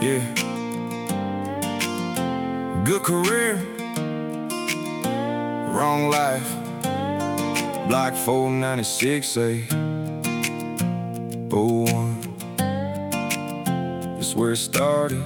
Yeah. Good career, wrong life. Block 496A 01. That's where it started.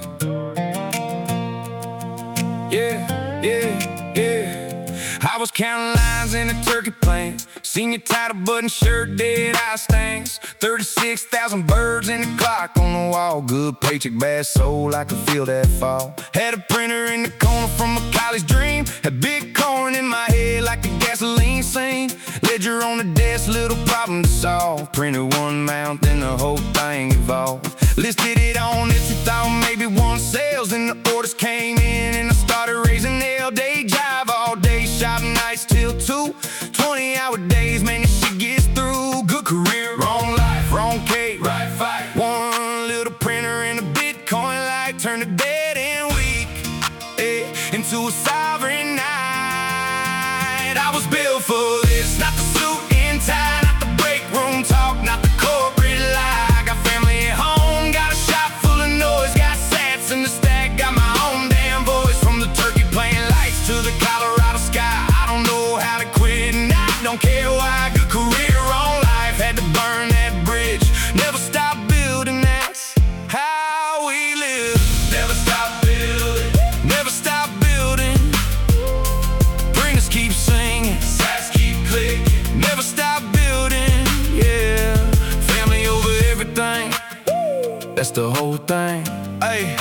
Yeah. I was counting lines in a turkey plant. Seen your title button shirt, dead eye stains. 36,000 birds in the clock on the wall. Good paycheck, bad soul, I could feel that fall. Had a printer in the corner from a college dream. Had Bitcoin in my head like a gasoline scene. Ledger on the desk, little problem to solve. Printed one mount, then the whole thing evolved. Listed it on it, you thought maybe one sales. And the orders came in and I started raising hell. Day drive all day, shop nights till 2. 20-hour days, man, this shit gets through. Good career, wrong life, wrong cake, right fight. One little printer and a Bitcoin light turned a dead-end week into a sovereign night. I was built for this, not the suit and tie, not the break room talk, not the corporate lie. Got family at home, got a shop full of noise, got sats in the stack, got my own damn voice. From the turkey playing lights to the Colorado sky, I don't know how to quit and I don't care why. Good career, wrong life, had to burn that bridge. Never stop building, that's how we live. Never stop building, never stop building. Bringers keep singing, sats keep clicking. Never stop building, yeah. Family over everything, that's the whole thing. Hey.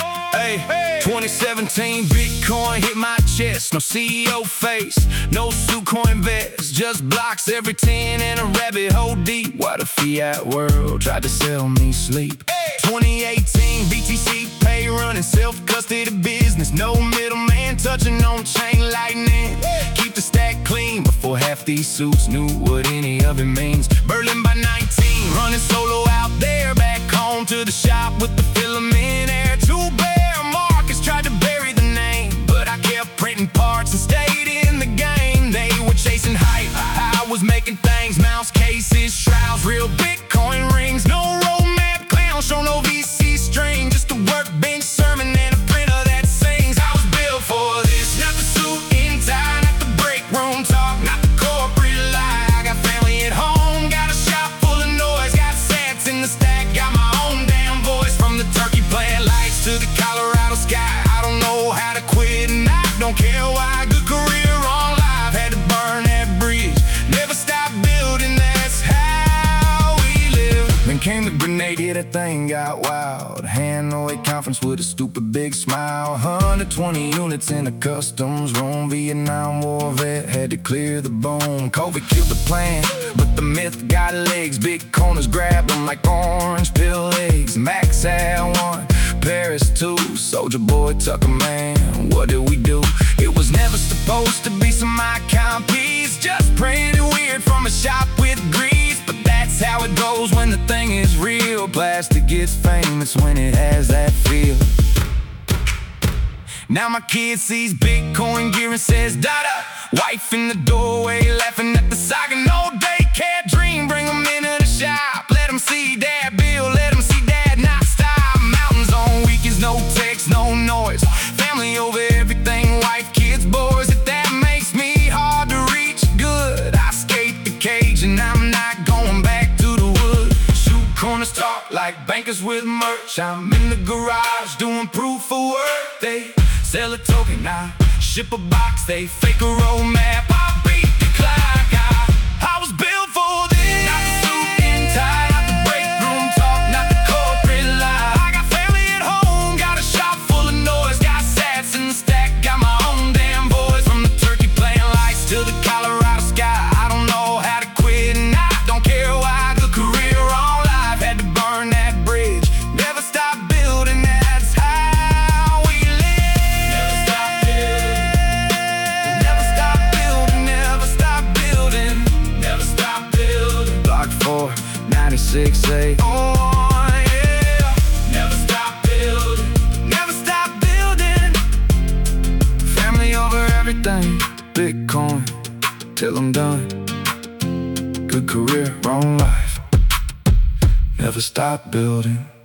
2017 Bitcoin hit my chest. No CEO face, no suit coin vest, just blocks every 10 and a rabbit hole deep. Why the fiat world tried to sell me sleep. 2018 BTC pay running self-custody business. No middleman touching on chain lightning. Keep the stack clean before half these suits knew what any of it means. Berlin by 19, running solo out there. Back home to the shop with the filament air. Two bear markets tried to bury the name, but I kept printing parts and stayed in the game. They were chasing hype, I was making things. Mouse cases, shrouds, real Bitcoin rings. No roadmap, clown show, no VC string. Just a workbench sermon and a printer that sings. I was built for this, not the suit and tie, not the break room talk, not the corporate lie. I got family at home, got a shop full of noise, got sats in the stack, got my own damn voice. From the turkey playing lights to the Colorado sky, I don't know how to quit and I don't care why. Good career, wrong life, had to burn that bridge. Never stop building, that's how we live. Then came the grenade, yeah, that thing got wild. Hanoi conference with a stupid big smile. 120 units in a customs room. Vietnam War vet had to clear the boom. COVID killed the plan, but the myth got legs. Big corners grabbed them like orange pill eggs. Max had one, Paris too. Soldier boy, Tucker man, what did we do? It was never supposed to be some icon piece, just printed weird from a shop with grease. But that's how it goes when the thing is real. Plastic gets famous when it has that feel. Now my kid sees Bitcoin gear and says Dada. Wife in the doorway laughing at the saga. No daycare dream, bring them into the shop. Let them see dad build, let them see dad not stop. Mountains on weekends, no text, no noise. Family over everything, wife, kids, boys. If that makes me hard to reach, good. I escaped the cage and I'm not going back to the wood. Shoot corners talk like bankers with merch. I'm in the garage doing proof of work. They sell a token, I ship a box. They fake a roadmap, I beat the clock. I was built for this, not the suit and tie, not the break room talk, not the corporate lie. I got family at home, got a shop full of noise, got sats in the stack, got my own damn voice. From the turkey playing lights to the Colorado sky, I don't know how to quit and I don't care why. Good career, wrong life, had to burn that bridge. Never stop building, that's how we live. Never stop building, never stop building, never stop building, never stop building. Block 496A, oh yeah. Never stop building, never stop building. Family over everything, Bitcoin till I'm done. Good career, wrong life, never stop building.